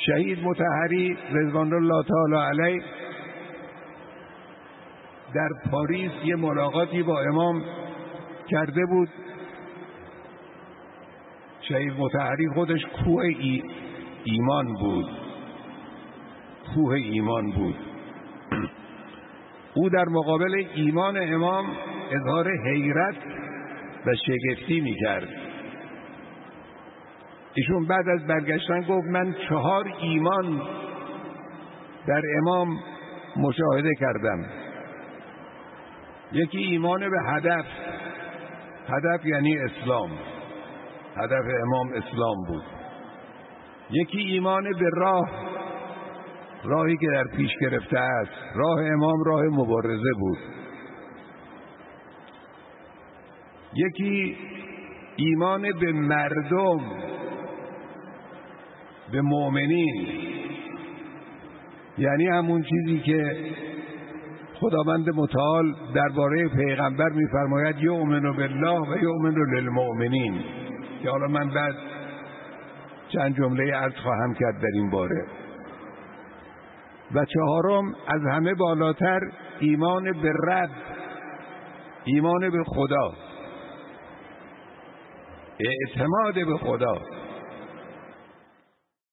شهید مطهری رضوان الله تعالی علیه در پاریس یه ملاقاتی با امام کرده بود. شهید مطهری خودش کوه ایمان بود، کوه ایمان بود. او در مقابل ایمان امام اظهار حیرت و شگفتی می‌کرد. ایشون بعد از برگشتن گفت من 4 ایمان در امام مشاهده کردم. یکی ایمان به هدف یعنی اسلام، هدف امام اسلام بود. یکی ایمان به راهی که در پیش گرفته است. راه امام راه مبارزه بود. یکی ایمان به مردم، به مؤمنین، یعنی همون چیزی که خداوند متعال درباره پیغمبر می‌فرماید یؤمن بالله و یؤمن للمؤمنین، که حالا من بعد چند جمله عرض خواهم کرد در این باره. و 4م از همه بالاتر ایمان به رب، ایمان به خدا، اعتماد به خدا.